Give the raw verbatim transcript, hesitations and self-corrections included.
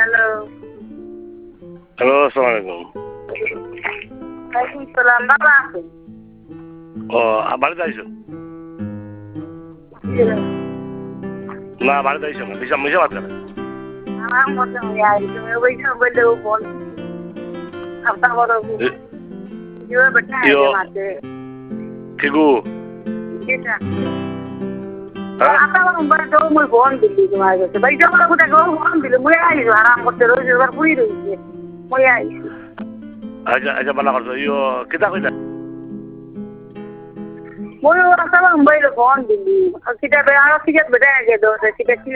hello hello আসসালামু আলাইকুম ওয়ালাইকুম সালাম বাবা আছেন ও বাড়িতে আইসো না বাড়িতে আইসো না মিশা মিশা বাদ করে আমার মতো ইয়ার তুমি ওই সব বলে ও বল আপনা বড় ইও বেটা আছে ঠিকু এটা আপনা বড় তো মই ফোন দিলি তোমার কাছে ভাই যাবার কোটা গো ফোন দিলি মই আইছো আরাম করতে রোজ এবার পুরি রইছে মই আইছি আচ্ছা আচ্ছা বালা করছো ইও কিতা কইতা মই ওরা সব মোবাইলে ফোন দিলি কিটা বেড়া কিটা বেড়া আগে দো কিটা